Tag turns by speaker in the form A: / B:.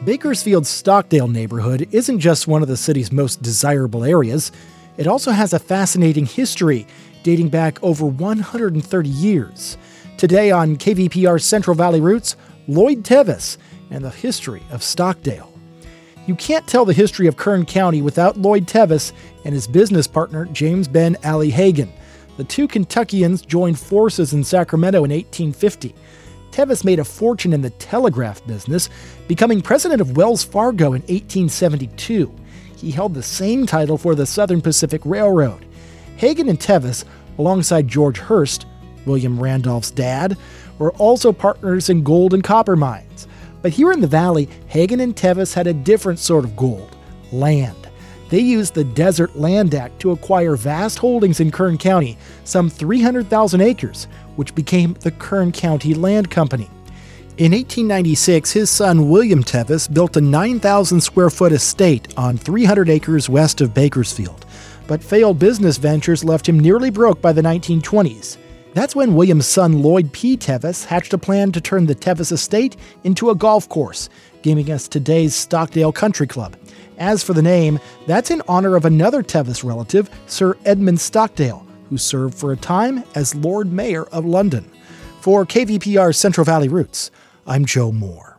A: Bakersfield's Stockdale neighborhood isn't just one of the city's most desirable areas. It also has a fascinating history dating back over 130 years. Today on KVPR's Central Valley Roots, Lloyd Tevis and the history of Stockdale. You can't tell the history of Kern County without Lloyd Tevis and his business partner, James Ben Ali Hagan. The two Kentuckians joined forces in Sacramento in 1850. Tevis made a fortune in the telegraph business, becoming president of Wells Fargo in 1872. He held the same title for the Southern Pacific Railroad. Hagan and Tevis, alongside George Hearst, William Randolph's dad, were also partners in gold and copper mines. But here in the valley, Hagan and Tevis had a different sort of gold: land. They used the Desert Land Act to acquire vast holdings in Kern County, some 300,000 acres, which became the Kern County Land Company. In 1896, his son William Tevis built a 9,000 square foot estate on 300 acres west of Bakersfield, but failed business ventures left him nearly broke by the 1920s. That's when William's son Lloyd P. Tevis hatched a plan to turn the Tevis estate into a golf course, giving us today's Stockdale Country Club. As for the name, that's in honor of another Tevis relative, Sir Edmund Stockdale, who served for a time as Lord Mayor of London. For KVPR's Central Valley Roots, I'm Joe Moore.